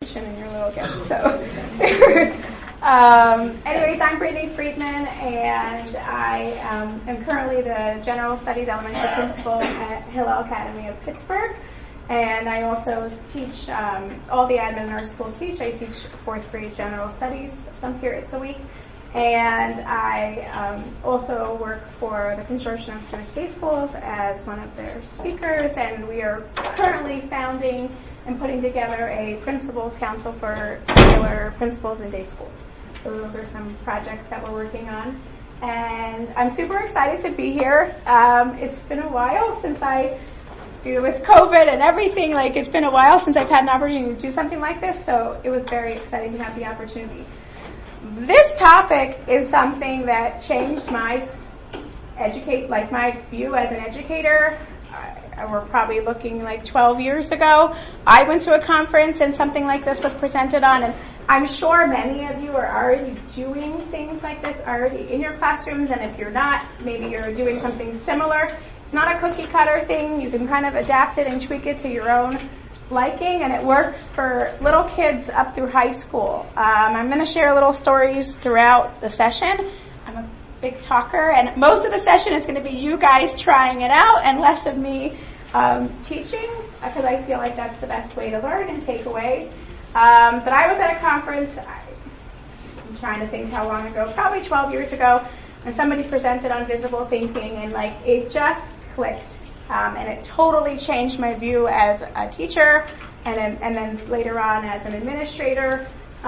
information in your little gift. So, anyways, I'm Brittany Friedman, and I am currently the General Studies Elementary Principal at Hillel Academy of Pittsburgh. And I also teach, all the admin in our school teach. I teach 4th grade General Studies some periods a week. And I also work for the Consortium of Jewish Day Schools as one of their speakers. And we are currently founding and putting together a principals council for secular principals in day schools. So those are some projects that we're working on. And I'm super excited to be here. It's been a while since with COVID and everything, it's been a while since I've had an opportunity to do something like this, so it was very exciting to have the opportunity. This topic is something that changed my view as an educator. We're probably looking 12 years ago. I went to a conference and something like this was presented on, and I'm sure many of you are already doing things like this already in your classrooms, and if you're not, maybe you're doing something similar. It's not a cookie cutter thing. You can kind of adapt it and tweak it to your own liking, and it works for little kids up through high school. I'm going to share little stories throughout the session. I'm a big talker, and most of the session is going to be you guys trying it out and less of me teaching, because I feel like that's the best way to learn and take away. But I was at a conference, I'm trying to think how long ago, probably 12 years ago, and somebody presented on visible thinking, and it just clicked. And it totally changed my view as a teacher and then later on as an administrator.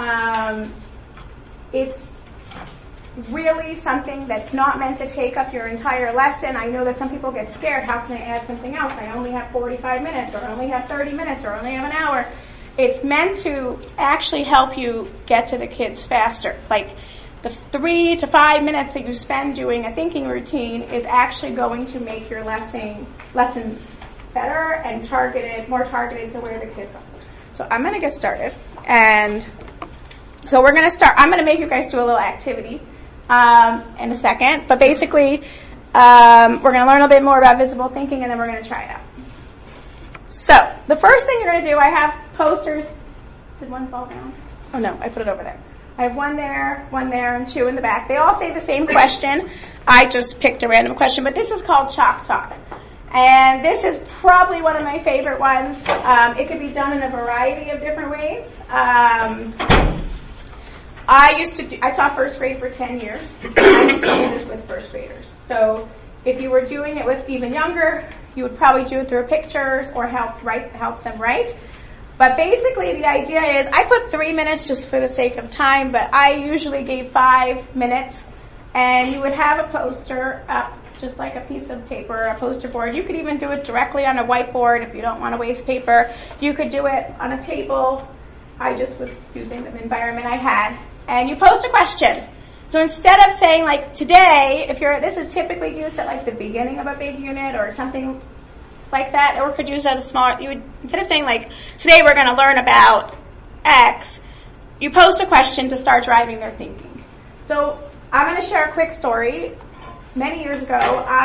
It's really something that's not meant to take up your entire lesson. I know that some people get scared. How can I add something else? I only have 45 minutes, or I only have 30 minutes, or I only have an hour. It's meant to actually help you get to the kids faster. The 3 to 5 minutes that you spend doing a thinking routine is actually going to make your lesson better and more targeted to where the kids are. So I'm going to get started. And so we're going to start. I'm going to make you guys do a little activity in a second. But basically, we're going to learn a bit more about visible thinking, and then we're going to try it out. So the first thing you're going to do, I have posters. Did one fall down? Oh, no, I put it over there. I have one there, and 2 in the back. They all say the same question. I just picked a random question, but this is called Chalk Talk. And this is probably one of my favorite ones. It could be done in a variety of different ways. I taught first grade for 10 years. I used to do this with first graders. So if you were doing it with even younger, you would probably do it through pictures or help them write. But basically the idea is, I put 3 minutes just for the sake of time, but I usually gave 5 minutes, and you would have a poster up, just like a piece of paper, a poster board. You could even do it directly on a whiteboard if you don't want to waste paper. You could do it on a table. I just was using the environment I had. And you post a question. So instead of saying today, this is typically used at the beginning of a big unit or something like that, or could use that as small. You would, instead of saying today we're going to learn about X, you post a question to start driving their thinking. So I'm going to share a quick story. Many years ago,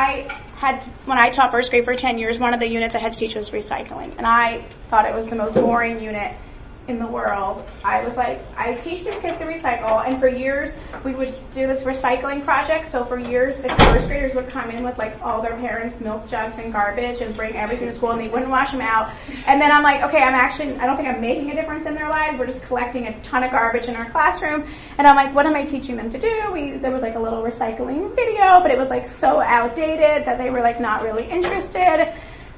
when I taught first grade for 10 years, one of the units I had to teach was recycling, and I thought it was the most boring unit in the world. I was I teach these kids to recycle, and for years we would do this recycling project. So for years the first graders would come in with all their parents' milk jugs and garbage and bring everything to school, and they wouldn't wash them out. And then I'm okay, I don't think I'm making a difference in their lives. We're just collecting a ton of garbage in our classroom. And I'm what am I teaching them to do? There was a little recycling video, but it was so outdated that they were not really interested.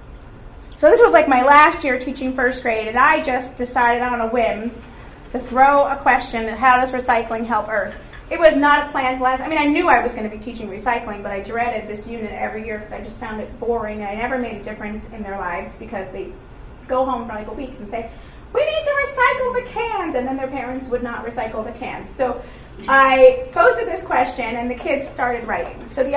So this was my last year teaching first grade, and I just decided on a whim to throw a question: how does recycling help Earth? It was not a planned lesson. I knew I was going to be teaching recycling, but I dreaded this unit every year because I just found it boring, and I never made a difference in their lives because they go home for a week and say, we need to recycle the cans, and then their parents would not recycle the cans. So I posted this question, and the kids started writing. So the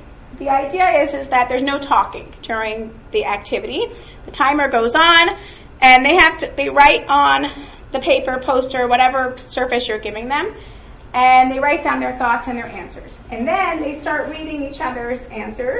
idea is that there's no talking during the activity. The timer goes on, and they write on the paper, poster, whatever surface you're giving them, and they write down their thoughts and their answers. And then they start reading each other's answers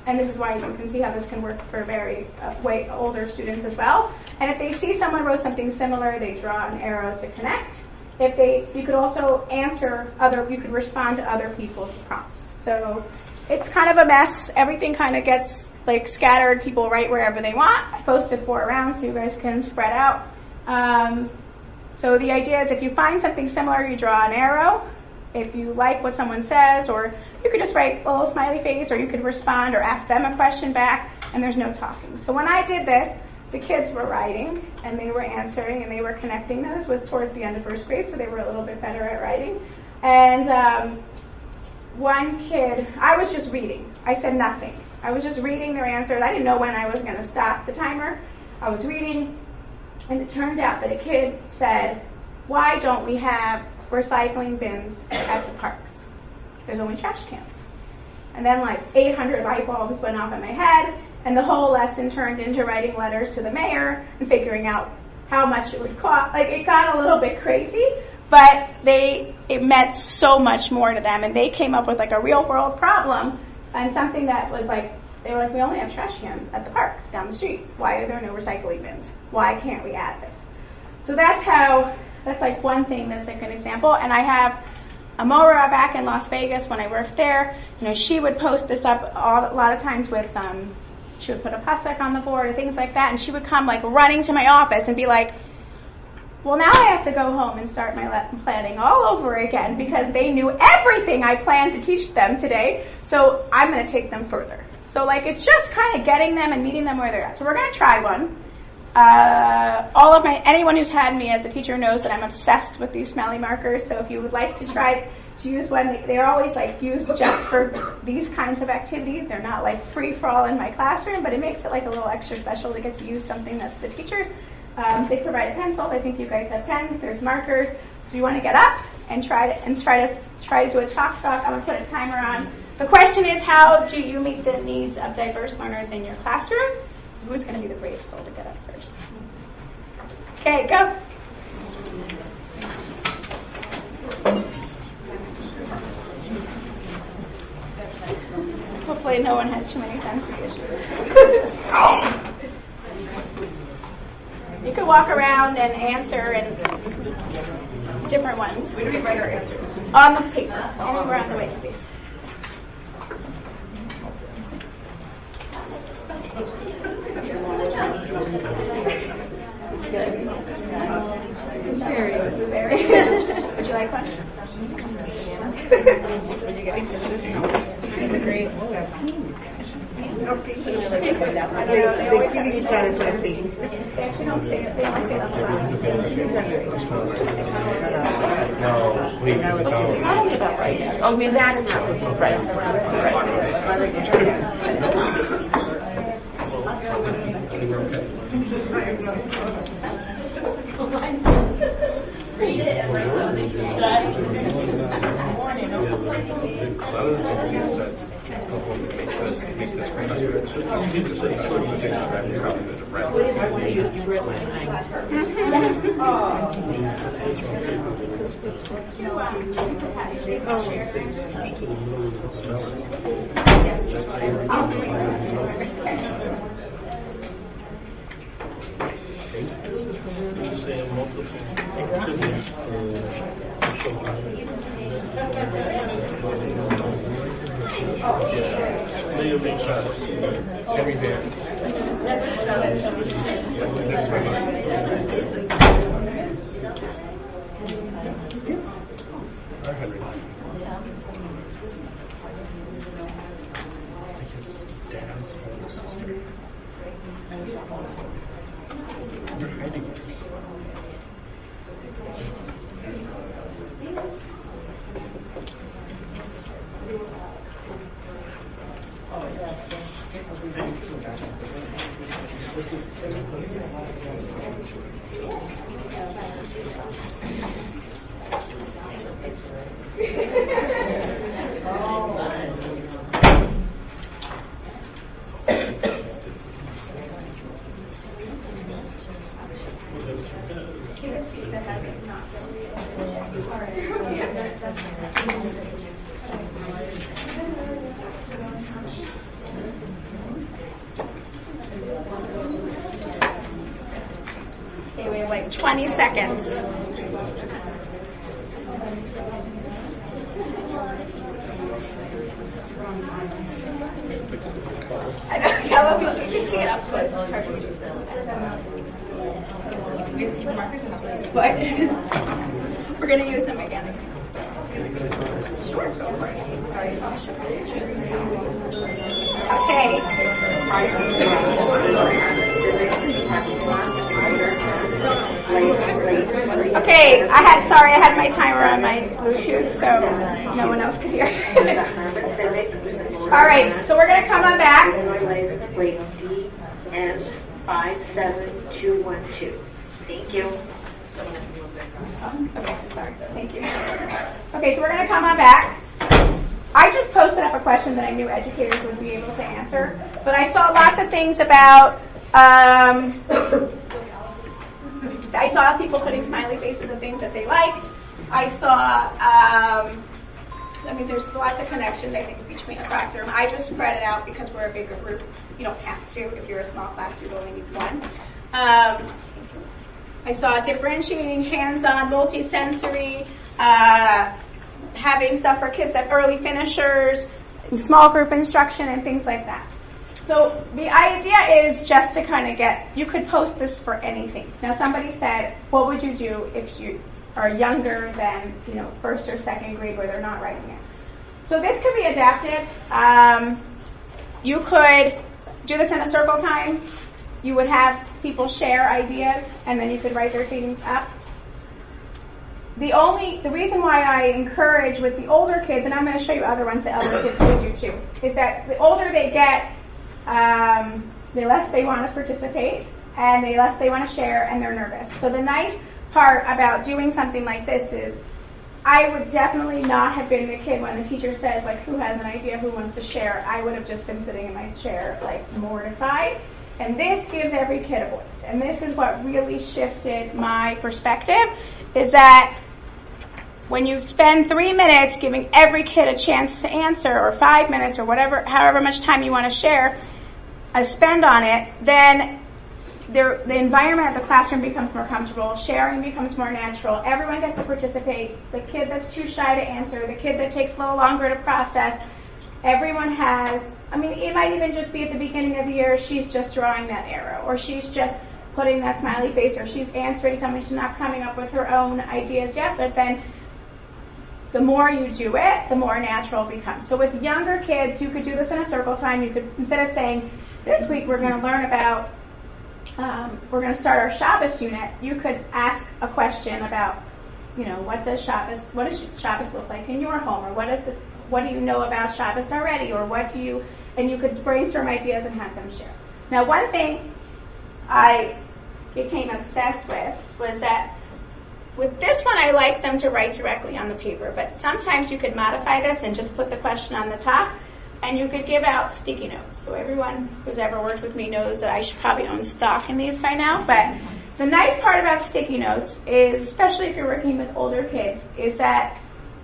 and this is why you can see how this can work for very way older students as well. And if they see someone wrote something similar, they draw an arrow to connect. You could also you could respond to other people's prompts. So it's kind of a mess. Everything kind of gets like scattered. People write wherever they want. I posted 4 around so you guys can spread out. So the idea is if you find something similar, you draw an arrow. If you like what someone says, or you could just write a little smiley face, or you could respond or ask them a question back, and there's no talking. So when I did this, the kids were writing, and they were answering, and they were connecting. Now, this was towards the end of first grade, so they were a little bit better at writing. And one kid, I was just reading. I said nothing. I was just reading their answers. I didn't know when I was going to stop the timer. I was reading, and it turned out that a kid said, "Why don't we have recycling bins at the parks? There's only trash cans." And then like 800 light bulbs went off in my head, and the whole lesson turned into writing letters to the mayor and figuring out how much it would cost. Like, it got a little bit crazy, but it meant so much more to them, and they came up with like a real world problem and something that was like, they were like, we only have trash cans at the park down the street. Why are there no recycling bins? Why can't we add this? So that's like one thing that's like an example. And I have Amora back in Las Vegas when I worked there. She would post this up a lot of times with, she would put a pasek on the board or things like that, and she would come like running to my office and be like, well, now I have to go home and start my lesson planning all over again because they knew everything I planned to teach them today, so I'm going to take them further. So like, it's just kind of getting them and meeting them where they're at. So we're going to try one. Anyone who's had me as a teacher knows that I'm obsessed with these smiley markers, so if you would like to try to use one, they're always like used just for these kinds of activities. They're not like free for all in my classroom, but it makes it like a little extra special to get to use something that's the teacher's. They provide a pencil. I think you guys have pens. There's markers. If you want to get up and try to do a talk, I'm going to put a timer on. The question is, how do you meet the needs of diverse learners in your classroom? Who's going to be the brave soul to get up first? Okay, go. Hopefully no one has too many sensory issues. You can walk around and answer and different ones. Where do we write our answers? On the paper, anywhere on the white space. Very. Would you like one? Great. They're feeding each other for a fee. They actually don't say it. They only say it on the line. Oh, I mean, that's not right. Read it and write Okay, we have like 20 seconds. I don't know if you can see it up close. It's hard to see. But we're going to use them again. Sure, go for it. Sorry. Okay, I had my timer on my Bluetooth, so no one else could hear. All right, so we're going to come on back. DN57212. Thank you. Okay, sorry. Thank you. Okay, so we're going to come on back. I just posted up a question that I knew educators would be able to answer, but I saw lots of things about, I saw people putting smiley faces of things that they liked. I saw, there's lots of connections, I think, between a classroom. I just spread it out because we're a bigger group. You don't have to. If you're a small class, you only need one. I saw differentiating hands-on, multi-sensory, having stuff for kids at early finishers, small group instruction, and things like that. So the idea is just to kind of you could post this for anything. Now somebody said, what would you do if you are younger than, first or second grade where they're not writing it? So this could be adapted. You could do this in a circle time. You would have people share ideas, and then you could write their things up. The reason why I encourage with the older kids, and I'm going to show you other ones that other kids would do too, is that the older they get, the less they want to participate, and the less they want to share, and they're nervous. So the nice part about doing something like this is, I would definitely not have been the kid when the teacher says, who has an idea, who wants to share. I would have just been sitting in my chair, mortified. And this gives every kid a voice. And this is what really shifted my perspective, is that when you spend 3 minutes giving every kid a chance to answer, or 5 minutes, or however much time you want to share, spend on it, then the environment of the classroom becomes more comfortable, sharing becomes more natural, everyone gets to participate, the kid that's too shy to answer, the kid that takes a little longer to process, everyone has, it might even just be at the beginning of the year, she's just drawing that arrow, or she's just putting that smiley face, or she's answering something, she's not coming up with her own ideas yet, but then the more you do it, the more natural it becomes. So with younger kids, you could do this in a circle time. You could, instead of saying, this week we're going to learn about, we're going to start our Shabbos unit, you could ask a question about, what does Shabbos look like in your home, or what do you know about Shabbos already, or and you could brainstorm ideas and have them share. Now, one thing I became obsessed with was that with this one, I like them to write directly on the paper, but sometimes you could modify this and just put the question on the top, and you could give out sticky notes. So everyone who's ever worked with me knows that I should probably own stock in these by now, but the nice part about sticky notes is, especially if you're working with older kids, is that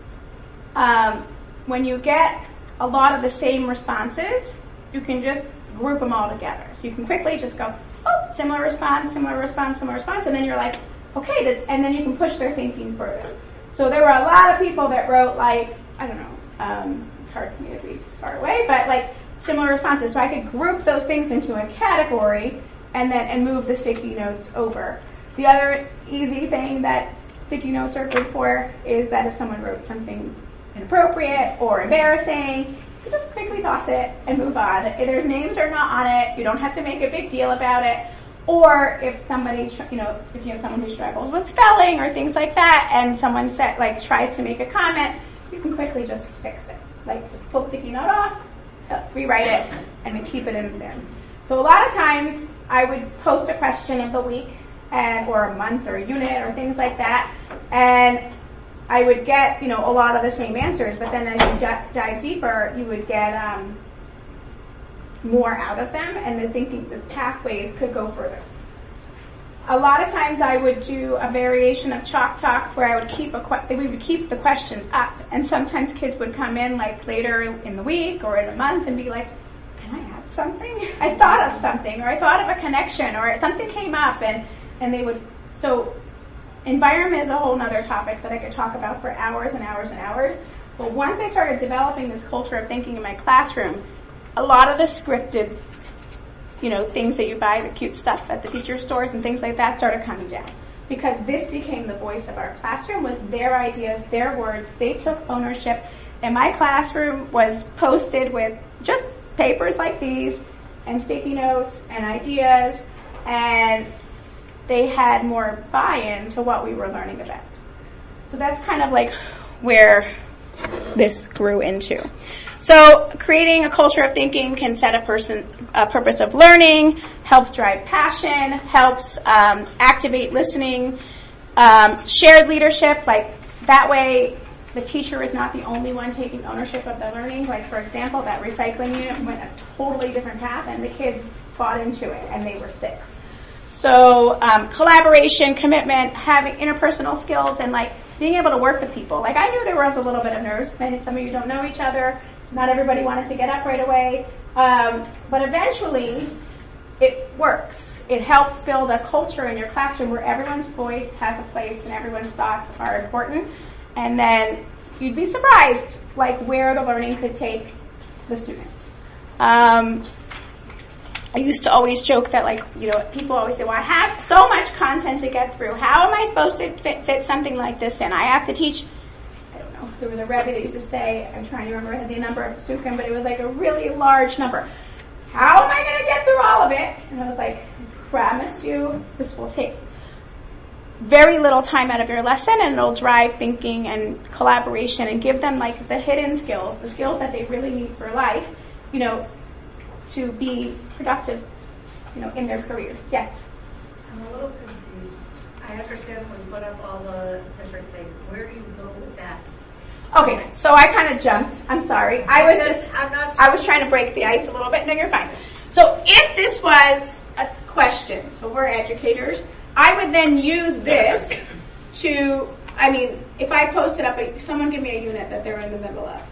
when you get a lot of the same responses, you can just group them all together. So you can quickly just go, similar response, and then you're like, okay, and then you can push their thinking further. So there were a lot of people that wrote it's hard for me to read far away, but similar responses. So I could group those things into a category and move the sticky notes over. The other easy thing that sticky notes are good for is that if someone wrote something inappropriate or embarrassing, you just quickly toss it and move on. If their names are not on it, you don't have to make a big deal about it. Or if somebody, if you have someone who struggles with spelling or things like that, and someone tries to make a comment, you can quickly just fix it. Just pull the sticky note off, rewrite it, and then keep it in there. So a lot of times, I would post a question of the week, or a month, or a unit, or things like that, and I would get, a lot of the same answers, but then as you dive deeper, you would get more out of them, and the pathways could go further. A lot of times I would do a variation of Chalk Talk where I would we would keep the questions up, and sometimes kids would come in like later in the week or in a month and be like, can I add something? I thought of something, or I thought of a connection, or something came up, and they would, so environment is a whole other topic that I could talk about for hours and hours and hours. But once I started developing this culture of thinking in my classroom, a lot of the scripted, things that you buy, the cute stuff at the teacher stores and things like that started coming down. Because this became the voice of our classroom, was their ideas, their words. They took ownership. And my classroom was posted with just papers like these and sticky notes and ideas, and they had more buy-in to what we were learning about. So that's kind of like where this grew into. So creating a culture of thinking can set a purpose of learning, helps drive passion, helps activate listening, shared leadership, like that way the teacher is not the only one taking ownership of the learning. Like, for example, that recycling unit went a totally different path, and the kids bought into it, and they were 6. So collaboration, commitment, having interpersonal skills, and like being able to work with people. Like, I knew there was a little bit of nerves. Maybe some of you don't know each other. Not everybody wanted to get up right away. But eventually, it works. It helps build a culture in your classroom where everyone's voice has a place and everyone's thoughts are important. And then you'd be surprised, like, where the learning could take the students. I used to always joke that, like, people always say, well, I have so much content to get through. How am I supposed to fit something like this in? I have to teach, I don't know, there was a Rebbe that used to say, I'm trying to remember the number of Sukkim, but it was like a really large number. How am I going to get through all of it? And I was like, I promise you, this will take very little time out of your lesson, and it'll drive thinking and collaboration and give them, like, the hidden skills, the skills that they really need for life, to be productive, in their careers. Yes? I'm a little confused. I understand when you put up all the different things. Where do you go with that? Okay, so I kind of jumped. I'm sorry. I was trying to break the ice a little bit. No, you're fine. So if this was a question, so we're educators, I would then use this to, if I posted up, someone give me a unit that they're in the middle of.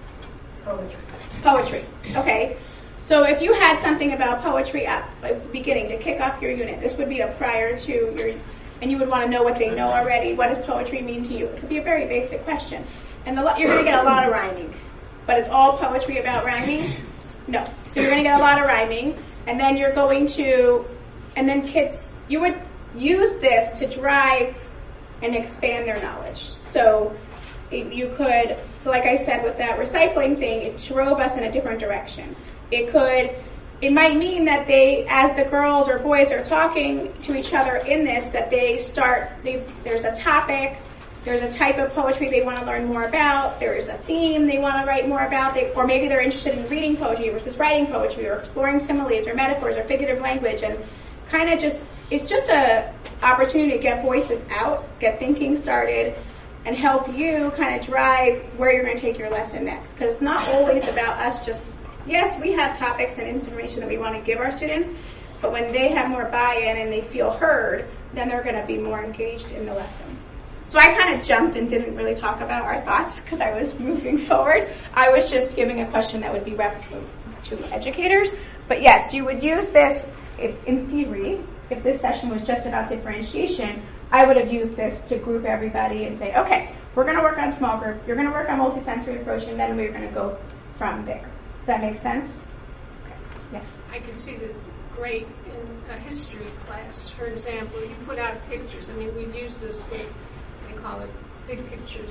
Poetry. Okay. So if you had something about poetry at the beginning to kick off your unit, this would be a prior to your, and you would want to know what they know already. What does poetry mean to you? It could be a very basic question. And you're going to get a lot of rhyming. But it's all poetry about rhyming? No. So you're going to get a lot of rhyming, and then you're going to, and then kids, you would use this to drive and expand their knowledge. So you could, so like I said with that recycling thing, it drove us in a different direction. It might mean that they, as the girls or boys are talking to each other in this, that there's a topic, there's a type of poetry they want to learn more about, there's a theme they want to write more about, or maybe they're interested in reading poetry versus writing poetry, or exploring similes or metaphors or figurative language, and kind of it's just a opportunity to get voices out, get thinking started, and help you kind of drive where you're going to take your lesson next. Because it's not always about us just, yes, we have topics and information that we want to give our students, but when they have more buy-in and they feel heard, then they're going to be more engaged in the lesson. So I kind of jumped and didn't really talk about our thoughts because I was moving forward. I was just giving a question that would be replicable to educators. But yes, you would use this, in theory, if this session was just about differentiation, I would have used this to group everybody and say, okay, we're going to work on small group, you're going to work on multisensory approach, and then we're going to go from there. Does that make sense? Okay. Yes? I can see this great in a history class. For example, you put out pictures. We've used this with, they call it big pictures,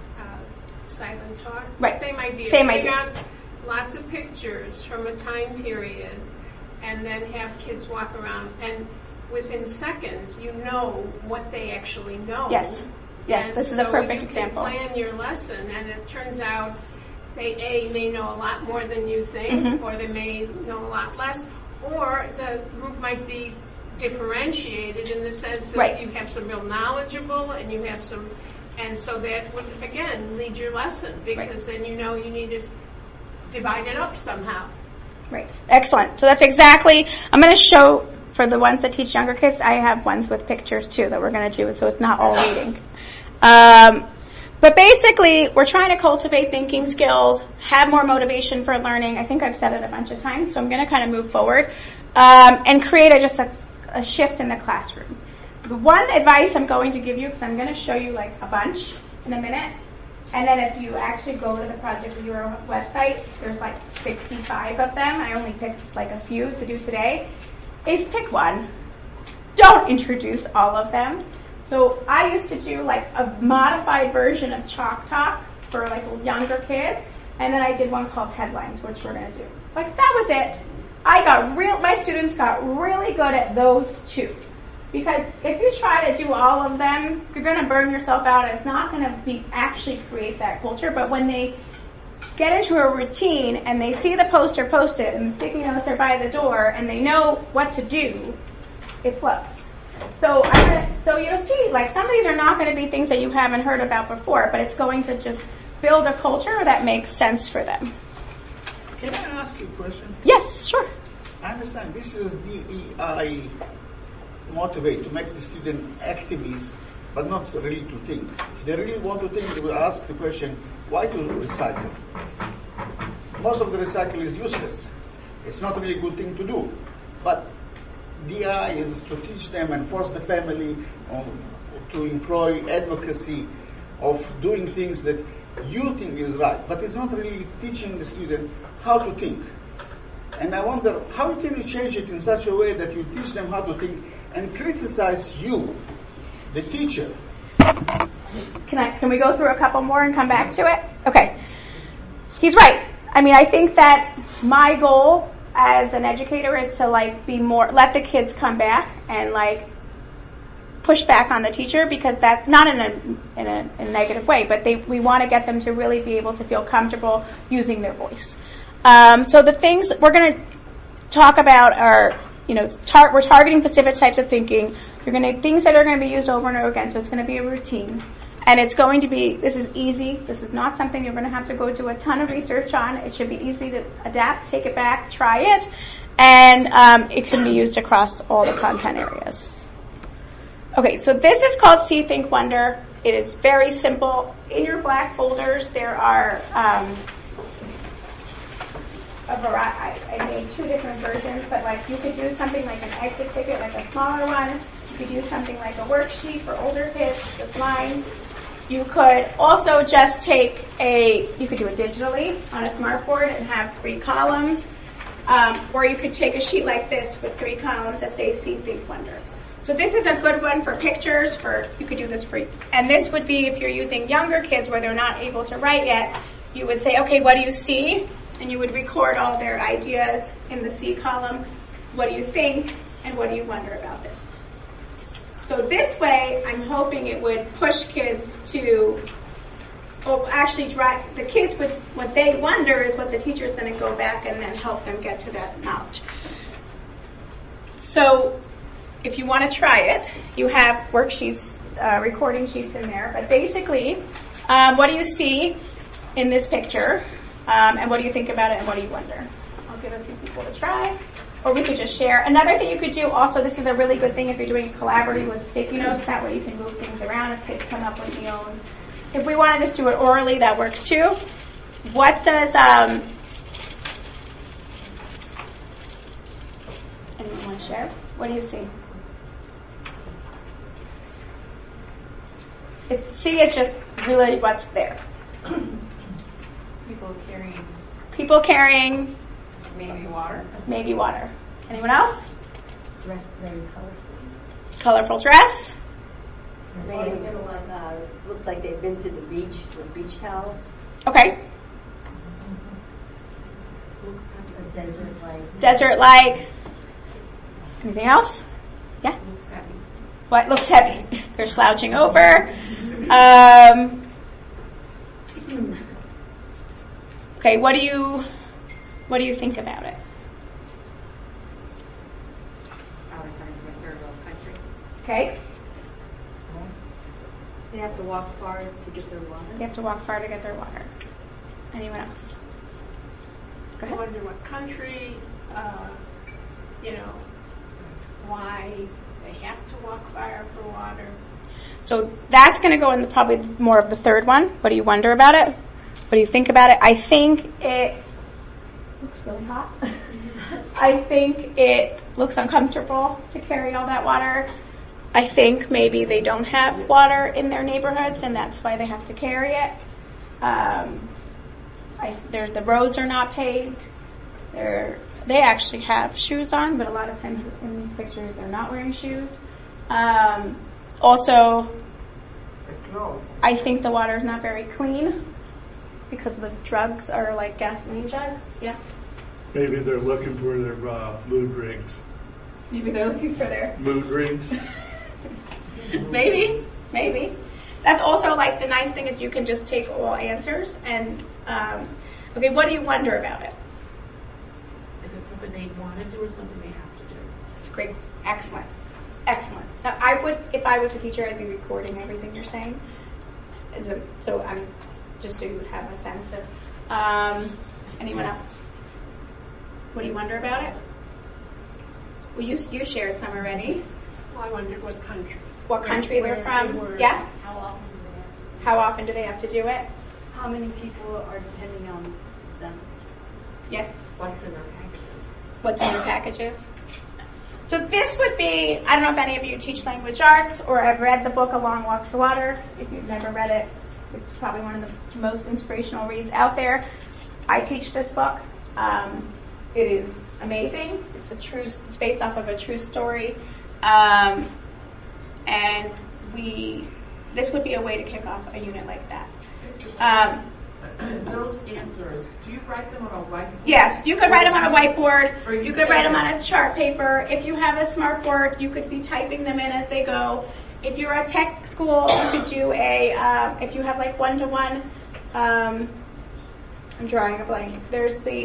silent talk. Right. Same idea. Same Bring idea. out lots of pictures from a time period, and then have kids walk around, and within seconds, you know what they actually know. Yes. Yes, And this is so a perfect you example. can plan your lesson, and it turns out they may know a lot more than you think, Mhm. or they may know a lot less, or the group might be differentiated in the sense that Right. you have some real knowledgeable, and you have some, and so that would, again, lead your lesson, because then you know you need to divide it up somehow. Right. Excellent. So that's exactly, I'm going to show for the ones that teach younger kids, I have ones with pictures too that we're going to do, so it's not all reading. But basically, we're trying to cultivate thinking skills, have more motivation for learning. I think I've said it a bunch of times, so I'm going to kind of move forward and create just a shift in the classroom. The one advice I'm going to give you, because I'm going to show you like a bunch in a minute, and then if you actually go to the Project Zero website, there's like 65 of them. I only picked like a few to do today. Is pick one. Don't introduce all of them. So I used to do like a modified version of Chalk Talk for like younger kids, and then I did one called Headlines, which we're going to do. Like that was it. My students got really good at those two. Because if you try to do all of them, you're going to burn yourself out. It's not going to actually create that culture. But when they get into a routine and they see the poster posted and the sticky notes are by the door and they know what to do, it flows. So you'll see, like some of these are not going to be things that you haven't heard about before, but it's going to just build a culture that makes sense for them. Can I ask you a question? Yes, sure. I understand this is DEI motivate to make the student activists, but not really to think. If they really want to think, they will ask the question, why to recycle? Most of the recycle is useless. It's not really a good thing to do. But DI is to teach them and force the family to employ advocacy of doing things that you think is right. But it's not really teaching the student how to think. And I wonder, how can you change it in such a way that you teach them how to think and criticize you, the teacher? Can we go through a couple more and come back to it? Okay. He's right. I mean, I think that my goal as an educator is to let the kids come back and push back on the teacher, because that's not in a negative way, but we want to get them to really be able to feel comfortable using their voice. So the things we're going to talk about are, we're targeting specific types of thinking. Things that are going to be used over and over again, so it's going to be a routine. And it's going to be, this is easy. This is not something you're going to have to go do a ton of research on. It should be easy to adapt, take it back, try it. And it can be used across all the content areas. Okay, so this is called See, Think, Wonder. It is very simple. In your black folders, there are a variety. I made two different versions, but you could do something like an exit ticket, like a smaller one. You could use something like a worksheet for older kids with lines. You could also just you could do it digitally on a smartboard and have 3 columns. Or you could take a sheet like this with 3 columns that say See, Think, Wonder. So this is a good one for pictures. You could do this and this would be if you're using younger kids where they're not able to write yet. You would say, okay, what do you see? And you would record all their ideas in the See column. What do you think? And what do you wonder about this? So this way, I'm hoping it would push kids to, the kids would, what they wonder is what the teacher's going to go back and then help them get to that knowledge. So if you want to try it, you have worksheets, recording sheets in there. But basically, what do you see in this picture? And what do you think about it, and what do you wonder? I'll give a few people to try. Or we could just share. Another thing you could do also, this is a really good thing if you're doing it collaboratively with sticky notes. That way you can move things around if kids come up with their own. If we want to just do it orally, that works too. What does, anyone want to share? What do you see? It's just really what's there. People carrying. Maybe water. Anyone else? Dressed very colorful. Colorful dress. Looks like they've been to the beach with beach towels. Okay. Looks like a desert-like. Desert-like. Anything else? Yeah? Looks heavy. What looks heavy? They're slouching over. Okay, what do you think about it? Okay. They have to walk far to get their water. They have to walk far to get their water. Anyone else? Go I ahead. wonder what country, why they have to walk far for water. So that's going to go in probably more of the third one. What do you wonder about it? What do you think about it? I think it looks really hot. I think it looks uncomfortable to carry all that water. I think maybe they don't have water in their neighborhoods and that's why they have to carry it. The roads are not paved. They actually have shoes on, but a lot of times in these pictures they're not wearing shoes. Also, I think the water is not very clean because the drugs are like gasoline jugs. Yeah. Maybe they're looking for their mood rings. Maybe they're looking for their mood rings. Maybe. That's also like the nice thing is you can just take all answers and okay, what do you wonder about it? Is it something they want to do or something they have to do? It's great. Excellent. Now, if I was a teacher, I'd be recording everything you're saying. So I'm just so you would have a sense of. Anyone else? What do you wonder about it? Well, you shared some already. Well, I wondered what country. What country they're from? Yeah. How often do they have to do it? How many people are depending on them? Yeah. What's in their packages? What's in their packages? So this would be, I don't know if any of you teach language arts or have read the book A Long Walk to Water. If you've never read it, it's probably one of the most inspirational reads out there. I teach this book. It is amazing. It's based off of a true story. And this would be a way to kick off a unit like that. Those answers, do you write them on a whiteboard? Yes, you could write them on a whiteboard. Or you could write them on a chart paper. If you have a smart board, you could be typing them in as they go. If you're a tech school, you could do if you have like one-to-one, I'm drawing a blank. There's the,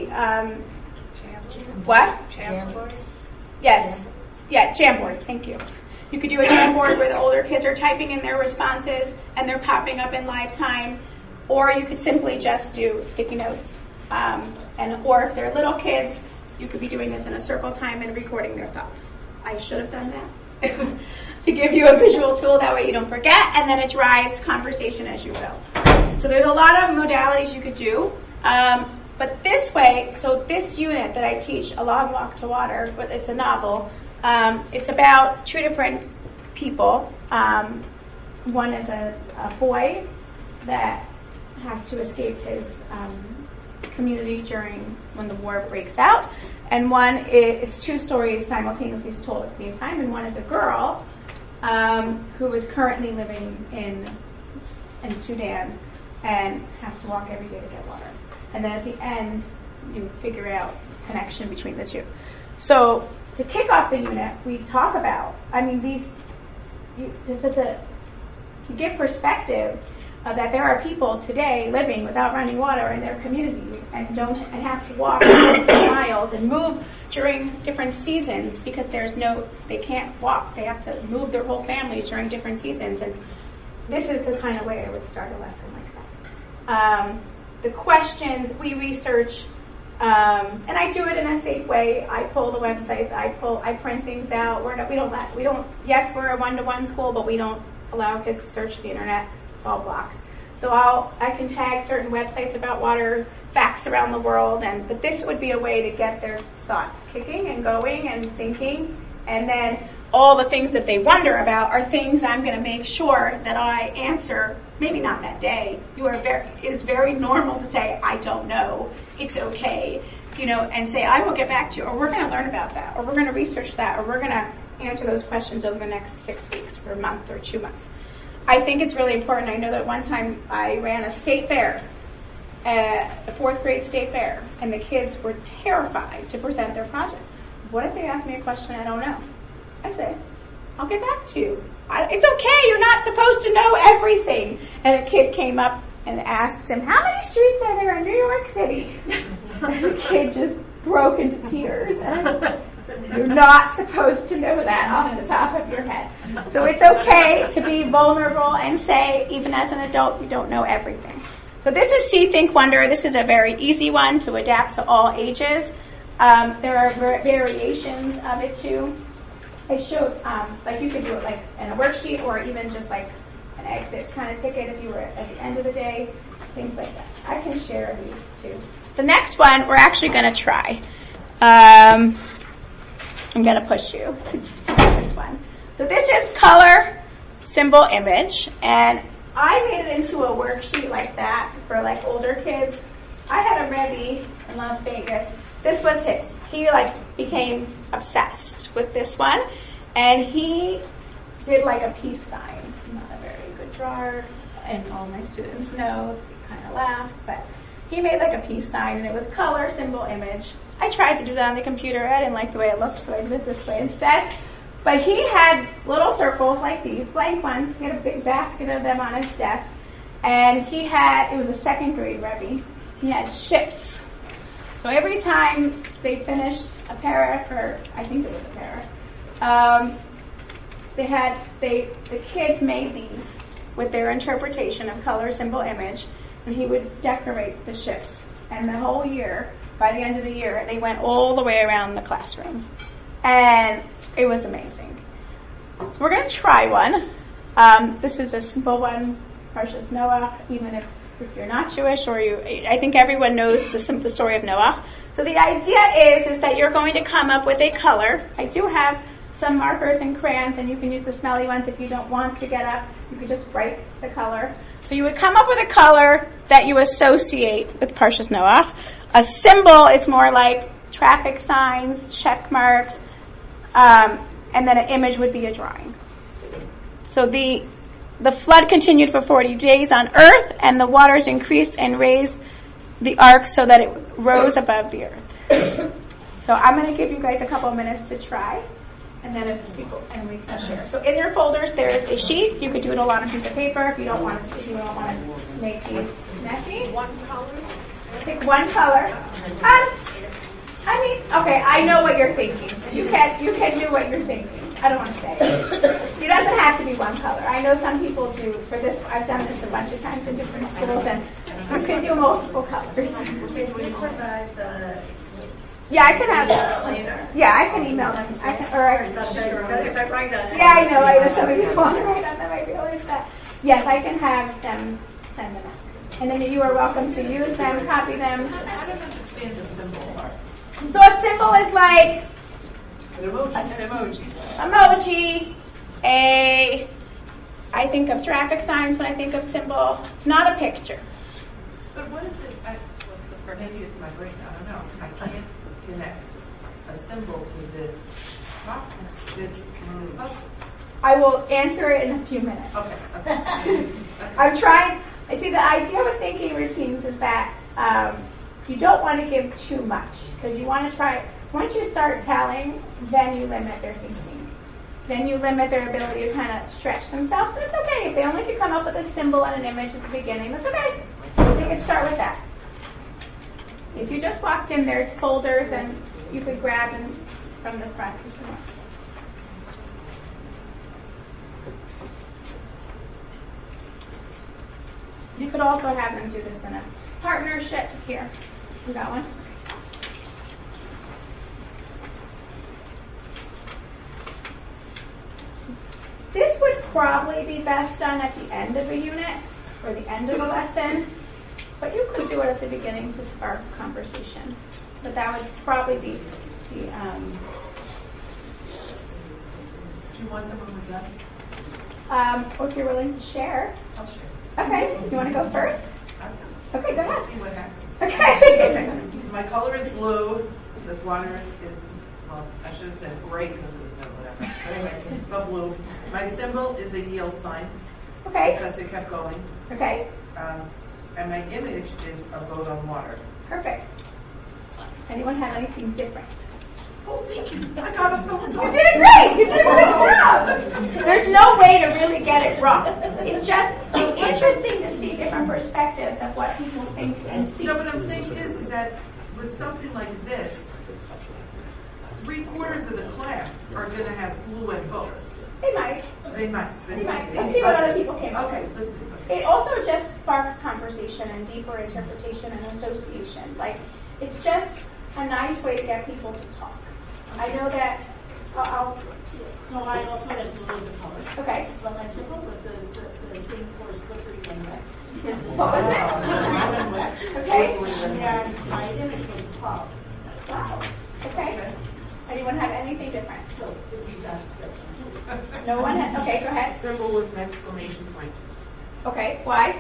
what? Jamboard. Yes. Yeah, Jamboard. Thank you. You could do a Jamboard where the older kids are typing in their responses and they're popping up in live time. Or you could simply just do sticky notes. Or if they're little kids, you could be doing this in a circle time and recording their thoughts. I should have done that to give you a visual tool. That way you don't forget, and then it drives conversation as you go. So there's a lot of modalities you could do. But this way, so this unit that I teach, A Long Walk to Water, but it's a novel. It's about two different people. One is a boy that has to escape his community when the war breaks out, and it's two stories simultaneously told at the same time, and one is a girl who is currently living in Sudan and has to walk every day to get water. And then at the end, you figure out the connection between the two. So to kick off the unit, we talk about, to give perspective that there are people today living without running water in their communities and have to walk miles and move during different seasons because they can't walk. They have to move their whole families during different seasons. And this is the kind of way I would start a lesson like that. The questions we research, and I do it in a safe way. I pull the websites. I print things out. Yes, we're a one-to-one school, but we don't allow kids to search the internet. It's all blocked. So I can tag certain websites about water, facts around the world, but this would be a way to get their thoughts kicking and going and thinking. And then all the things that they wonder about are things I'm going to make sure that I answer, maybe not that day. It is very normal to say, I don't know, it's okay, and say, I will get back to you, or we're going to learn about that, or we're going to research that, or we're going to answer those questions over the next 6 weeks, or a month, or 2 months. I think it's really important. I know that one time I ran a state fair, a 4th grade state fair, and the kids were terrified to present their project. What if they ask me a question I don't know? I say, I'll get back to you. It's okay, you're not supposed to know everything. And a kid came up and asked him, how many streets are there in New York City? And the kid just broke into tears. And you're not supposed to know that off the top of your head. So it's okay to be vulnerable and say, even as an adult, you don't know everything. So this is See, Think, Wonder. This is a very easy one to adapt to all ages. There are variations of it too. I showed, like you could do it like in a worksheet or even just like an exit kind of ticket if you were at the end of the day, things like that. I can share these too. The next one we're actually going to try. I'm going to push you to this one. So this is color, symbol, image, and I made it into a worksheet like that for like older kids. I had a Rebbe in Las Vegas. This was his. He like became obsessed with this one, and he did like a peace sign. I'm not a very good drawer, and all my students know. They kind of laugh, but he made like a peace sign, and it was color, symbol, image. I tried to do that on the computer. I didn't like the way it looked, so I did it this way instead. But he had little circles like these, blank ones. He had a big basket of them on his desk. And it was a second grade Rebbe. He had ships. So every time they finished a para, or I think it was a para, the kids made these with their interpretation of color, symbol, image, and he would decorate the ships. And the whole year, by the end of the year, they went all the way around the classroom. And it was amazing. So we're going to try one. This is a simple one, Parshas Noah, even if you're not Jewish or I think everyone knows the story of Noah. So the idea is that you're going to come up with a color. I do have some markers and crayons, and you can use the smelly ones if you don't want to get up. You could just write the color. So you would come up with a color that you associate with Parshas Noah. A symbol is more like traffic signs, check marks, and then an image would be a drawing. So the flood continued for 40 days on earth, and the waters increased and raised the ark so that it rose above the earth. So I'm going to give you guys a couple of minutes to try, and then and we can share. So in your folders there is a sheet. You could do it all on a piece of paper if you don't want to make these messy. One color. Pick one color. Okay, I know what you're thinking. You can do what you're thinking. I don't want to say it. It doesn't have to be one color. I know some people do. For this, I've done this a bunch of times in different schools, and you can do multiple colors. Yeah, I can have them later. Yeah, I can email them. I can write on it. Yeah, I know some of you want to write on them. I realize that. Yes, I can have them send them out. And then you are welcome to use them, copy them. I don't understand the symbol part. So a symbol is like An emoji. I think of traffic signs when I think of symbol. It's not a picture. But what is it? Or maybe it's my brain. I don't know. I can't connect a symbol to this puzzle. I will answer it in a few minutes. Okay. I'm trying. See, the idea with thinking routines is that you don't want to give too much because you want to try. Once you start telling, then you limit their thinking. Then you limit their ability to kind of stretch themselves. That's okay. If they only could come up with a symbol and an image at the beginning, that's okay. You can start with that. If you just walked in, there's folders and you could grab them from the front if you want. You could also have them do this in a partnership. Here, you got one? This would probably be best done at the end of a unit or the end of a lesson, but you could do it at the beginning to spark conversation. But that would probably be the. Do you want them when we're done? Or if you're willing to share. I'll share. Okay, you want to go first? Okay, go ahead. See what happens. Okay. So my color is blue. This water is, well, I should have said gray because it was no whatever. But anyway, but blue. My symbol is a yield sign. Okay. Because it kept going. Okay. And my image is a boat on water. Perfect. Anyone have anything different? Oh, thank you. I got it. You did it great. You did a good job. There's no way to really get it wrong. It's just interesting to see different perspectives of what people think and see. No, what I'm saying is that with something like this, 3/4 of the class are going to have blue and both. They might. They might. Let's see what other people came up Okay, with. let's see. It also just sparks conversation and deeper interpretation and association. Like, it's just a nice way to get people to talk. I know that So I also had blue as a color. Okay. But my symbol was the thing for slippery when wet. What was it? Okay. And my image was pop. Wow. Okay. Anyone have anything different? So it would be that. No one? Okay, go ahead. Symbol was an exclamation point. Okay, why?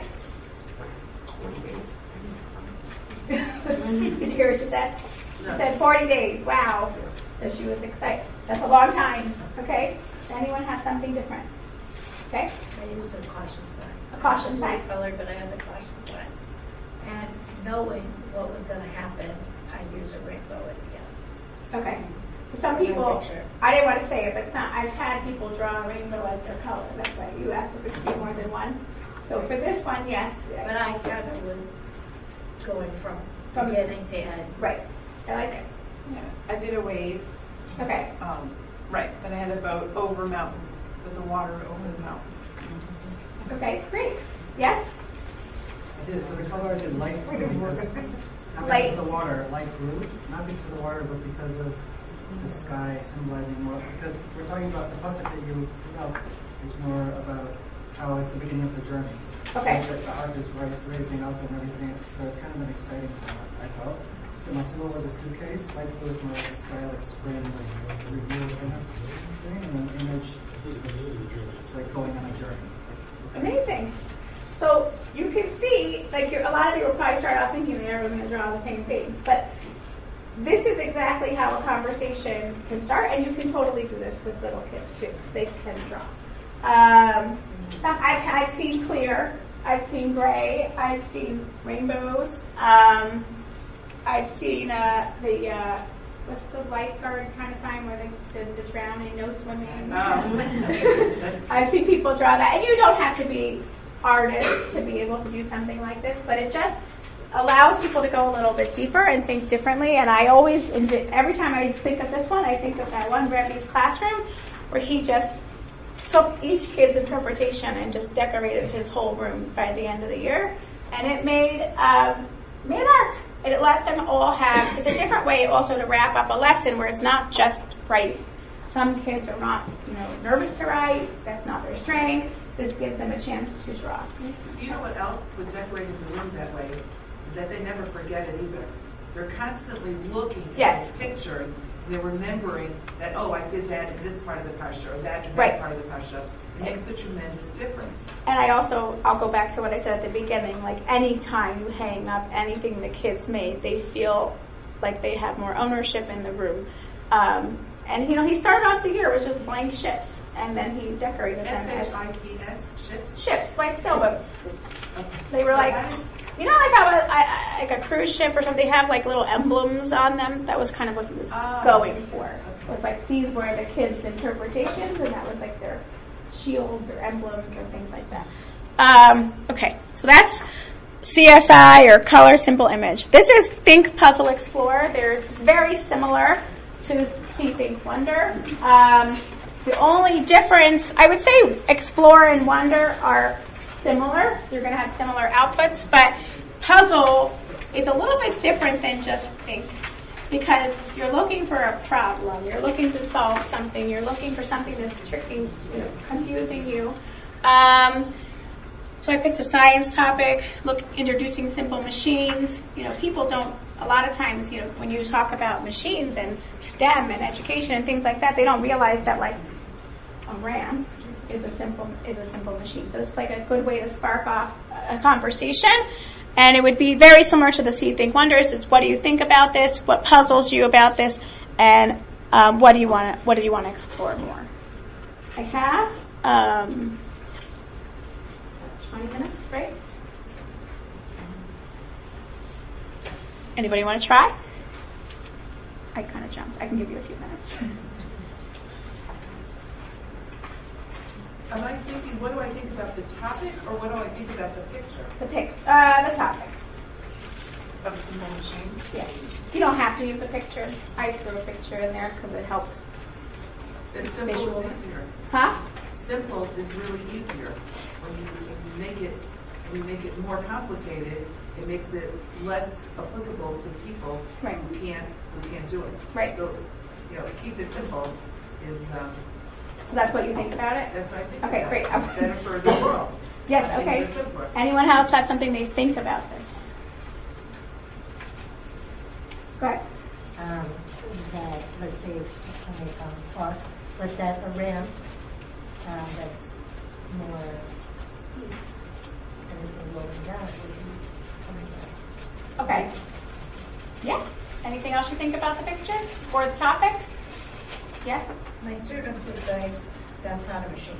Did you hear what she said? She said 40 days. Wow. So she was excited. That's a long time. Okay. Does anyone have something different? Okay. I used a caution sign. A caution sign. Color, but I had the caution sign. And knowing what was going to happen, I'd use a rainbow at the end. Okay. Some people, I didn't want to say it, but I've had people draw a rainbow as their color. That's why you asked if it could be more than one. So for this one, yes. But I kind of was going from beginning to end. Right. I like it. Yeah. I did a wave. Okay. Right. Then I had a boat over mountains with the water over the mountains. Okay, great. Yes? I did. For the color, I did light blue. Not Light. because of the water, light blue. Not because of the water, but because of the sky symbolizing more. Because we're talking about the puzzle that you put up is more about how it's the beginning of the journey. Okay. The arc is raising up and everything. So it's kind of an exciting thing, I felt. So my symbol was a suitcase. Light blue is more like a sky, like spring, like a reveal kind of thing. And an image is like going on a journey. Amazing. So you can see, like a lot of you will probably start off thinking they're going to draw the same things, but this is exactly how a conversation can start, and you can totally do this with little kids too. They can draw. I've seen clear, I've seen gray, I've seen rainbows. I've seen what's the lifeguard kind of sign where the drowning, no swimming. I've seen people draw that, and you don't have to be artists to be able to do something like this, but it just allows people to go a little bit deeper and think differently. And I always, every time I think of this one, I think of that one Remy's classroom where he just took each kid's interpretation and just decorated his whole room by the end of the year, and it made art. And it let them all have, it's a different way also to wrap up a lesson where it's not just writing. Some kids are not, nervous to write. That's not their strength. This gives them a chance to draw. You know what else would decorate the room that way? Is that they never forget it either. They're constantly looking at those pictures, and they're remembering that, I did that in this part of the parsha, or that in that part of the parsha. It makes a tremendous difference. And I'll go back to what I said at the beginning, like any time you hang up anything the kids made, they feel like they have more ownership in the room. And he started off the year with just blank ships, and then he decorated them as ships? Ships, like sailboats. Okay. They were like, like how like a cruise ship or something, they have like little emblems on them. That was kind of what he was going for. It was like these were the kids' interpretations, and that was like their shields or emblems or things like that. Okay, so that's CSI or color simple image. This is Think Puzzle Explore. It's very similar to See Think Wonder. The only difference, I would say Explore and Wonder are similar. You're going to have similar outputs, but Puzzle is a little bit different than just Think, because you're looking for a problem. You're looking to solve something. You're looking for something that's tricky, confusing you. So I picked a science topic, introducing simple machines. People don't, a lot of times, when you talk about machines and STEM and education and things like that, they don't realize that like a RAM is a simple machine. So it's like a good way to spark off a conversation. And it would be very similar to the See Think Wonders. It's what do you think about this? What puzzles you about this? And what do you want to explore more? I have 20 minutes, right? Anybody want to try? I kind of jumped. I can give you a few minutes. Am I thinking, what do I think about the topic, or what do I think about the picture? The topic. Of the simple machine? Yeah. You don't have to use a picture. I threw a picture in there because it helps. Then simple is easier. Huh? Simple is really easier. When you make it more complicated, it makes it less applicable to people who can't do it. Right. So, keep it simple So that's what you think about it? That's what I think. Okay, about. great. It's better for the world. Yes, Things okay. are simpler. Anyone else have something they think about this? Go ahead. That, let's say, it's coming from park, but that a ramp that's more steep, everything rolling down would be coming down. Okay. Yes? Anything else you think about the picture or the topic? Yes? My students would say, that's not a machine.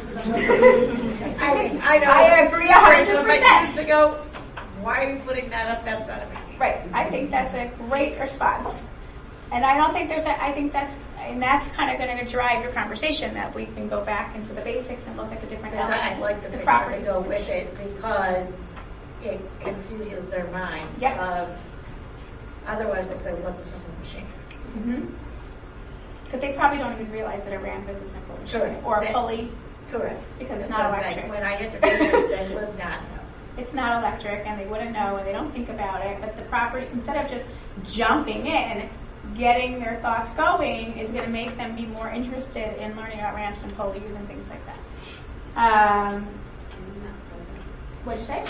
I know. I agree 100%. My students would go, why are you putting that up? That's not a machine. Right. I think that's a great response. And I don't think I think that's kind of going to drive your conversation, that we can go back into the basics and look at the different elements. I'd like the properties to go with it because it confuses their mind. Yep. Otherwise they'll say, what's a simple machine? Mm-hmm. Because they probably don't even realize that a ramp is a simple machine. Correct. Or a pulley. Correct. Because it's That's not what I'm electric. saying. When I introduced it, they would not know. It's not electric, and they wouldn't know, and they don't think about it. But the property, instead of just jumping in, getting their thoughts going is going to make them be more interested in learning about ramps and pulleys and things like that. What'd you say?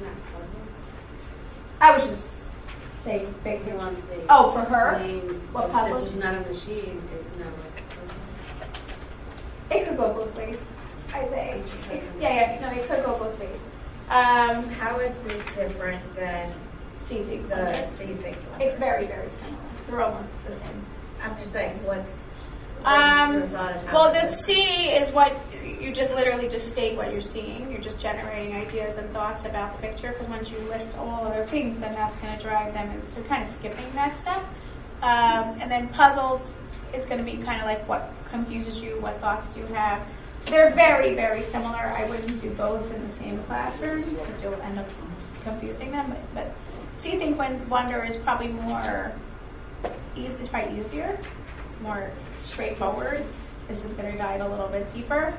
I was just saying big picture. Oh, for her? What puzzle? This is not a machine. It's not like a puzzle. It could go both ways, I say. It could go both ways. How is this different than C-Think? the C-Think one? It's very, very similar. They're almost the same. I'm just saying, what's well, the C is what you just literally just state what you're seeing. You're just generating ideas and thoughts about the picture, because once you list all other things, then that's going to drive them into kind of skipping that step. And then puzzles is going to be kind of like what confuses you, what thoughts do you have. They're very, very similar. I wouldn't do both in the same classroom because you'll end up confusing them. But See, Think, Wonder is probably more. It's probably easier, more straightforward. This is going to dive a little bit deeper.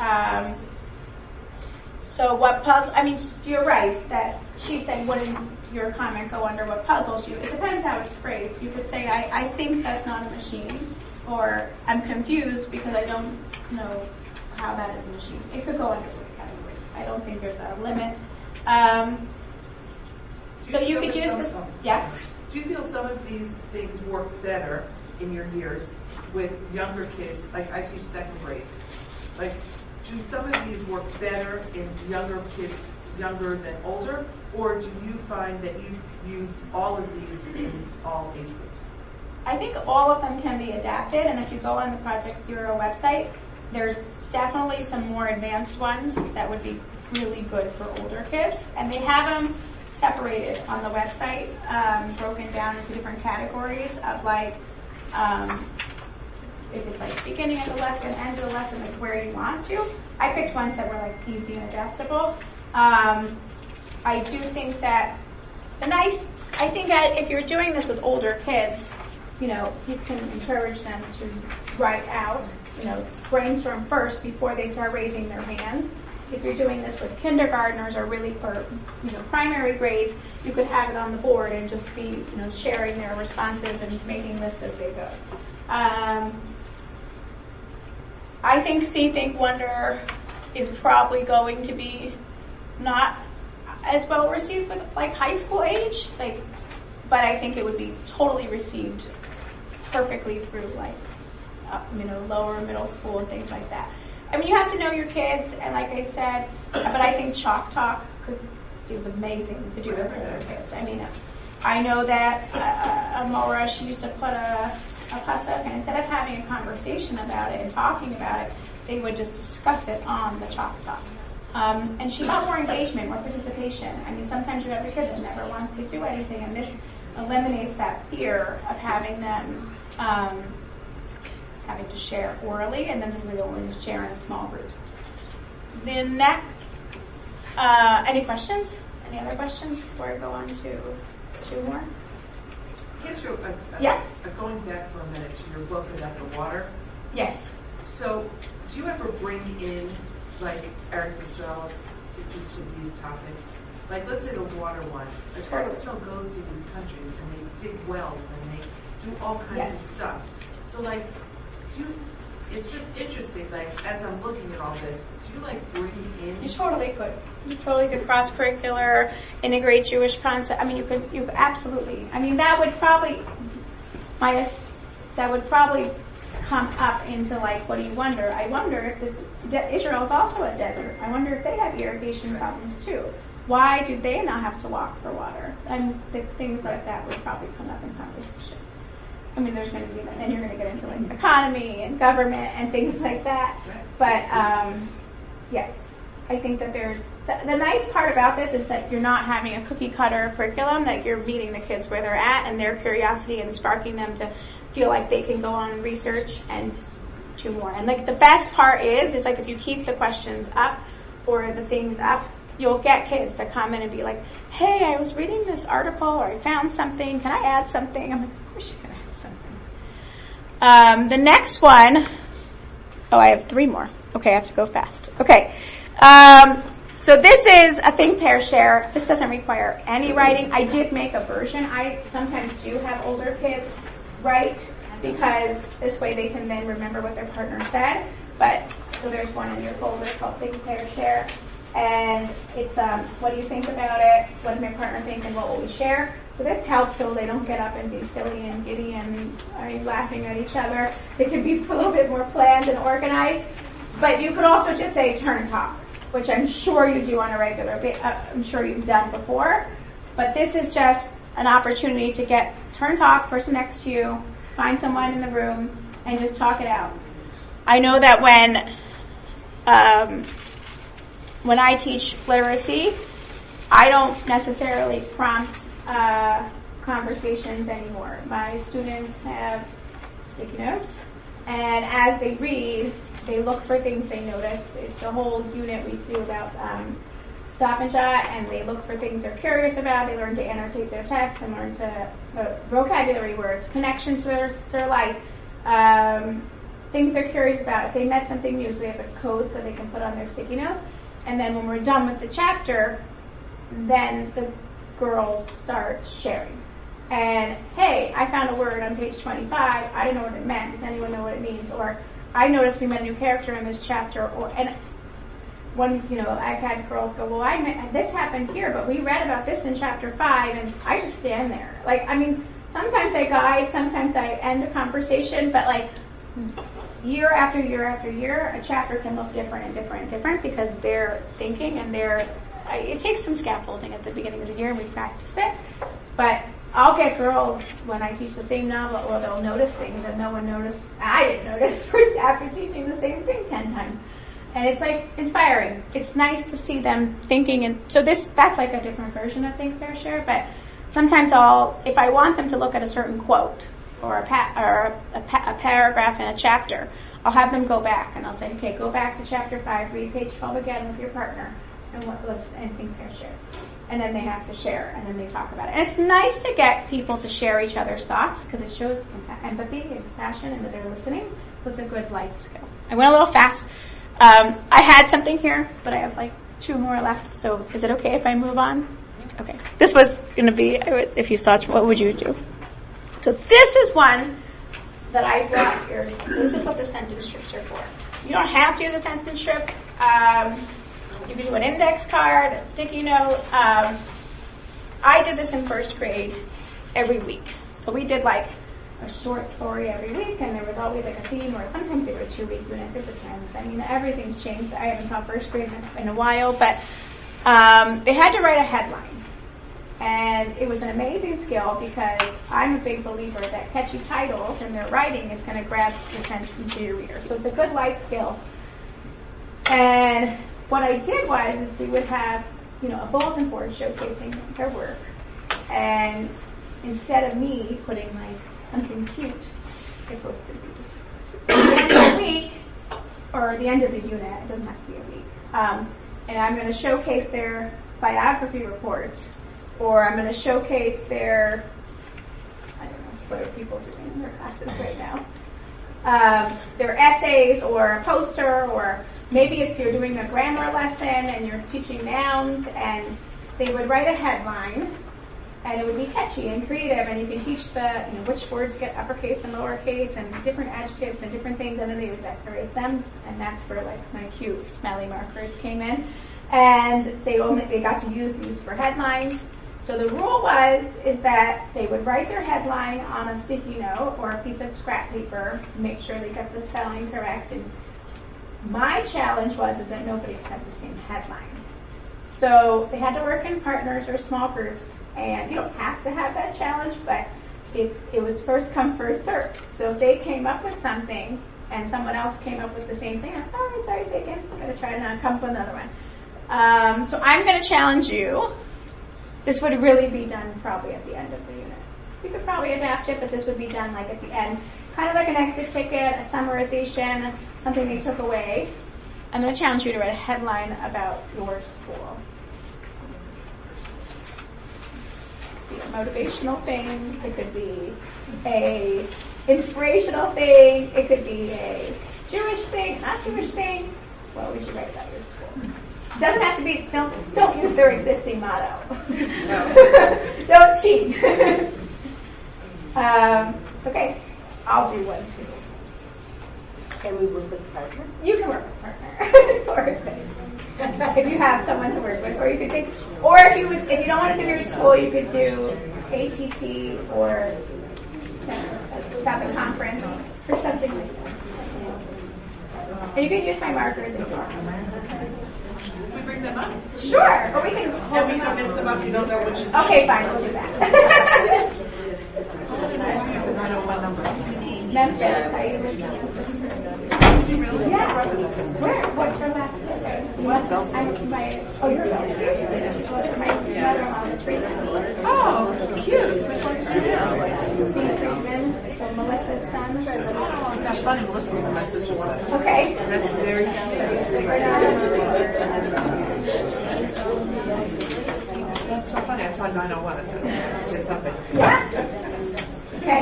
So what puzzle, I mean, you're right that she said, wouldn't your comment go under what puzzles you? It depends how it's phrased. You could say, I think that's not a machine, or I'm confused because I don't know how that is a machine. It could go under both categories. I don't think there's a limit. So you could use this, yeah? Do you feel some of these things work better in your years with younger kids? Like I teach second grade. Like, do some of these work better in younger kids, younger than older? Or do you find that you use all of these in all age groups? I think all of them can be adapted, and if you go on the Project Zero website, there's definitely some more advanced ones that would be really good for older kids, and they have them separated on the website, broken down into different categories of like, if it's like beginning of the lesson, end of the lesson, like where you want to. I picked ones that were like easy and adaptable. I do think that I think that if you're doing this with older kids, you can encourage them to write out, brainstorm first before they start raising their hands. If you're doing this with kindergartners or really for, primary grades, you could have it on the board and just be, sharing their responses and making lists as they go. I think See, Think, Wonder is probably going to be not as well received with like high school age, but I think it would be totally received perfectly through like, lower middle school and things like that. I mean, you have to know your kids, and like I said, but I think Chalk Talk is amazing to do with older kids. I mean, I know that Amora, she used to put a pasuk, and instead of having a conversation about it and talking about it, they would just discuss it on the Chalk Talk. And she got more engagement, more participation. I mean, sometimes you have a kid that never wants to do anything, and this eliminates that fear of having them having to share orally, and then this will only share in a small group. The next, any questions? Any other questions before I go on to two more? Yes, yeah. Going back for a minute to your book about the water. Yes. So, do you ever bring in, like, Eric Fitzgerald to each of these topics? Like, let's say the water one. Like, Eric Fitzgerald goes to these countries, and they dig wells, and they do all kinds of stuff. So, like, it's just interesting, like, as I'm looking at all this, do you, like, bring in... You totally could. You totally could cross-curricular, integrate Jewish concept. I mean, you could absolutely. I mean, that would probably come up into, like, what do you wonder? I wonder if Israel is also a desert. I wonder if they have irrigation problems, too. Why do they not have to walk for water? And things like that would probably come up in conversation. I mean, there's going to be, then you're going to get into, like, economy and government and things like that. But, yes, I think that there's, the nice part about this is that you're not having a cookie-cutter curriculum, that you're meeting the kids where they're at and their curiosity and sparking them to feel like they can go on and research and do more. And, like, the best part is like, if you keep the questions up or the things up, you'll get kids to come in and be like, hey, I was reading this article or I found something. Can I add something? I'm like, of course you can add something. The next one, I have 3 more. Okay, I have to go fast. Okay. So this is a think, pair, share. This doesn't require any writing. I did make a version. I sometimes do have older kids write because this way they can then remember what their partner said. But, so there's one in your folder called think, pair, share. And it's, what do you think about it? What does my partner think and what will we share? So this helps so they don't get up and be silly and giddy and laughing at each other. They can be a little bit more planned and organized. But you could also just say turn and talk, which I'm sure you do on a regular basis. I'm sure you've done before. But this is just an opportunity to get turn and talk, person next to you, find someone in the room, and just talk it out. I know that when I teach literacy, I don't necessarily prompt conversations anymore. My students have sticky notes, and as they read, they look for things they notice. It's a whole unit we do about Stop and Jot, and they look for things they're curious about. They learn to annotate their text and learn to vocabulary words, connections to their life, things they're curious about. If they met something new, so they have a code so they can put on their sticky notes. And then when we're done with the chapter, then the girls start sharing. And, hey, I found a word on page 25. I didn't know what it meant. Does anyone know what it means? Or, I noticed we met a new character in this chapter. And when, I've had girls go, well, this happened here, but we read about this in chapter 5, and I just stand there. Sometimes I guide, sometimes I end a conversation, but, year after year after year, a chapter can look different and different and different because they're thinking and it takes some scaffolding at the beginning of the year and we practice it. But I'll get girls when I teach the same novel, or they'll notice things that no one noticed. I didn't notice after teaching the same thing 10 times. And it's inspiring. It's nice to see them thinking, and so that's a different version of Think, Fair, Share. But sometimes if I want them to look at a certain quote or a paragraph in a chapter, I'll have them go back and I'll say, okay, go back to chapter 5, read page 12 again with your partner, and Think, Fair, Share. And then they have to share, and then they talk about it. And it's nice to get people to share each other's thoughts because it shows empathy and compassion and that they're listening. So it's a good life skill. I went a little fast. I had something here, but I have 2 more left. So is it okay if I move on? Okay. This was going to be, if you saw, what would you do? So this is one that I brought here. This is what the sentence strips are for. You don't have to use a sentence strip. You can do an index card, a sticky note. I did this in first grade every week. So we did a short story every week, and there was always a theme, or sometimes there were 2-week units. It depends. I mean, everything's changed. I haven't taught first grade in a while, but they had to write a headline. And it was an amazing skill because I'm a big believer that catchy titles and their writing is going to grab the attention to your reader. So it's a good life skill. And what I did was we would have, a bulletin board showcasing their work. And instead of me putting something cute, I posted these. So at the end of the week, or the end of the unit, it doesn't have to be a week, and I'm going to showcase their biography reports, or I'm going to showcase their, what are people doing in their classes right now? Their essays, or a poster, or maybe if you're doing a grammar lesson and you're teaching nouns, and they would write a headline, And it would be catchy and creative, and you can teach which words get uppercase and lowercase, and different adjectives and different things, and then they would decorate them, and that's where my cute smelly markers came in. And they got to use these for headlines. So the rule is that they would write their headline on a sticky note or a piece of scrap paper, make sure they got the spelling correct. And my challenge is that nobody had the same headline. So they had to work in partners or small groups, and you don't have to have that challenge, but it was first come, first served. So if they came up with something and someone else came up with the same thing, I'm sorry, taken. I'm going to try to come up with another one. So I'm going to challenge you. This would really be done probably at the end of the unit. You could probably adapt it, but this would be done like at the end. Kind of like an exit ticket, a summarization, something they took away. I'm going to challenge you to write a headline about your school. It could be a motivational thing. It could be a inspirational thing. It could be a Jewish thing, not Jewish thing. What would you write about your school? It doesn't have to be, don't use their existing motto. Don't cheat. Okay, I'll do one too. Can we work with a partner? You can work with a partner. If you have someone to work with, or you could think, or if you don't want to do your school, you could do ATT or Southern Conference or something like that. And you can use my markers if you want. We bring them up. Sure, or we can. Then we can mix them up. You don't know which is. Okay, fine, we'll do that. Memphis, are you with Memphis? Yeah. Where? What's your last name? Oh, you're Bell Street. My mother-in-law is Friedman. Oh, cute. Which one's your Steve Friedman, so Melissa's son. Oh, it's not funny. Melissa was my sister's son. Okay. That's very cute. That's so funny. I saw 901. I said, say something. Yeah. Okay.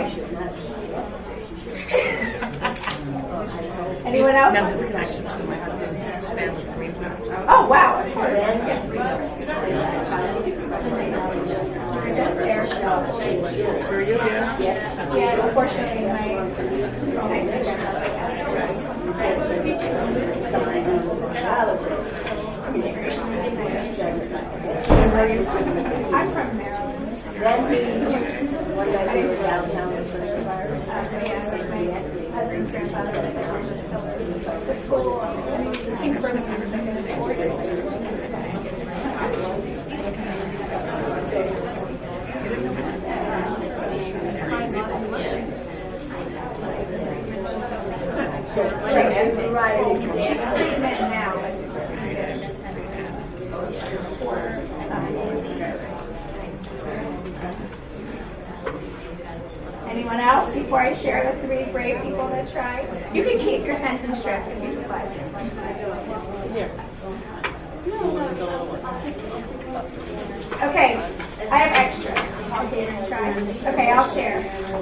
Anyone else? Memphis connection to my husband's family. Oh, wow. Of course. Yes. Were you here? Yeah, unfortunately, I'm from Maryland. Then one night we were downtown in front of the fire. My husband's grandfather the school came for the Anyone else before I share the 3 brave people that tried? You can keep your sentence strip if you would like. Okay, I have extras. I'll see and try. Okay, I'll share.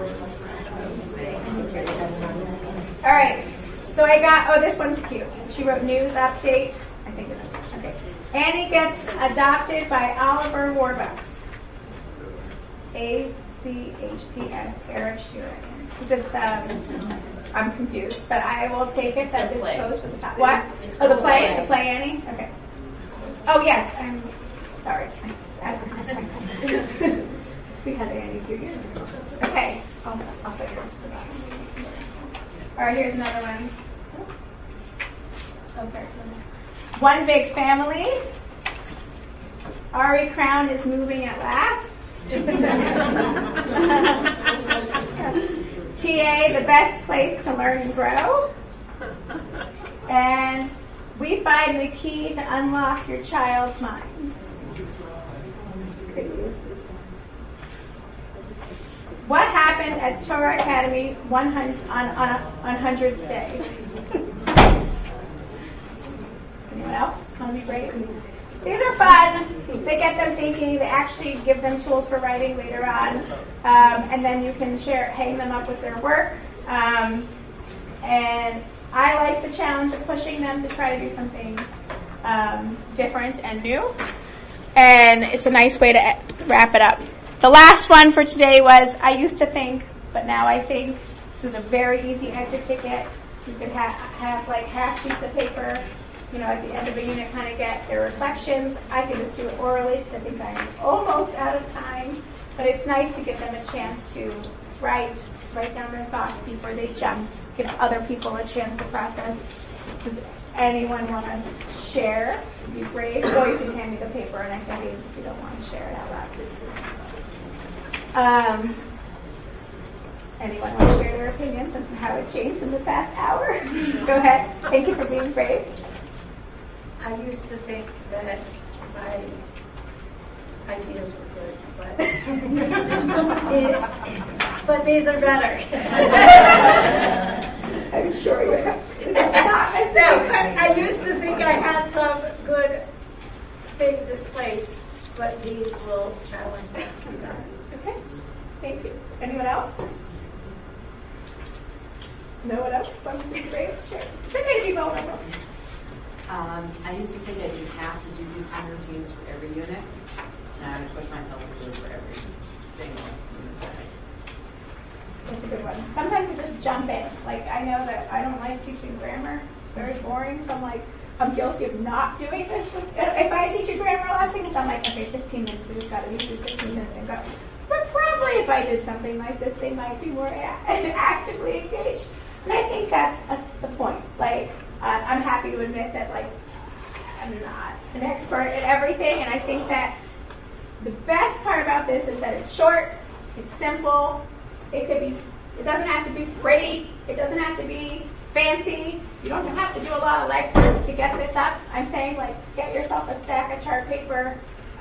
All right, so I got, this one's cute. She wrote news update. I think it's okay. Annie gets adopted by Oliver Warbucks. ACHDS, Arab Sheeran. This, I'm confused, but I will take it that this goes for the top. What? Oh, the play? The play, Annie? Okay. Oh, yes, I'm sorry. We had Annie 2 years ago. Okay, I'll put yours to that. All right, here's another one. Okay. One big family. Ari Crown is moving at last. TA, the best place to learn and grow. And we find the key to unlock your child's minds. What happened at Torah Academy on 100th Day? Anyone else want to be brave? These are fun. They get them thinking. They actually give them tools for writing later on. And then you can hang them up with their work. And I like the challenge of pushing them to try to do something different and new. And it's a nice way to wrap it up. The last one for today was, I used to think, but now I think. This is a very easy exit ticket. You could have like half sheets of paper, at the end of a unit kind of get their reflections. I can just do it orally because I think I'm almost out of time. But it's nice to give them a chance to write down their thoughts before they jump, give other people a chance to process. Does anyone want to share? Be brave, or you can hand me the paper and I can leave if you don't want to share it out loud. Anyone want to share their opinions on how it changed in the past hour? Go ahead. Thank you for being brave. I used to think that my ideas were good, but these are better. I'm sure you have. I used to think I had some good things in place, but these will challenge that. Okay. Thank you. Anyone else? No one else? Want to be brave? Sure. It's okay to be vulnerable. I used to think I didn't have to do these kind of routines for every unit. Now I push myself to do it for every single unit. That's a good one. Sometimes you just jump in. Like, I know that I don't like teaching grammar. It's very boring. So I'm guilty of not doing this. If I teach a grammar lesson, I'm like, okay, 15 minutes. We just got to use 15 minutes and go. But probably if I did something like this, they might be more actively engaged. And I think that's the point. Like, I'm happy to admit that, like, I'm not an expert at everything, and I think that the best part about this is that it's short, it's simple, it doesn't have to be pretty, it doesn't have to be fancy, you don't have to do a lot of legwork to get this up. I'm saying, like, get yourself a stack of chart paper,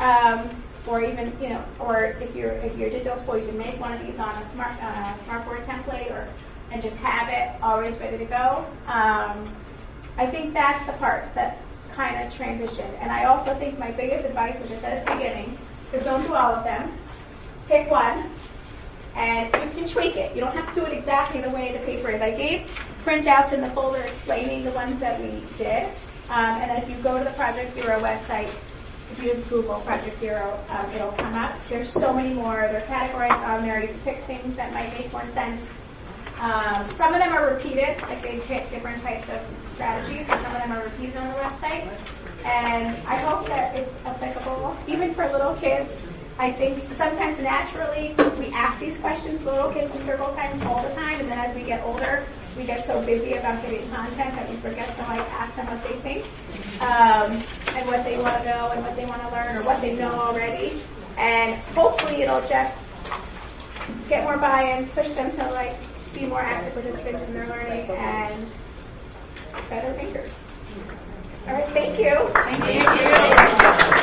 or even, or if you're digital school, you can make one of these on a smartboard template, and just have it always ready to go. I think that's the part that kind of transitioned. And I also think my biggest advice, which I said at the beginning, is don't do all of them. Pick one, and you can tweak it. You don't have to do it exactly the way the paper is. I gave printouts in the folder explaining the ones that we did. And then if you go to the Project Zero website, if you just Google Project Zero, it'll come up. There's so many more. There are categories on there. You can pick things that might make more sense. Some of them are repeated, like they hit different types of strategies, and some of them are repeated on the website. And I hope that it's applicable, even for little kids. I think sometimes naturally we ask these questions to little kids in circle time all the time, and then as we get older, we get so busy about getting content that we forget to ask them what they think, and what they want to know, and what they want to learn, or what they know already. And hopefully it'll just get more buy-in, push them to be more active participants in their learning, and better thinkers. All right, thank you. Thank you.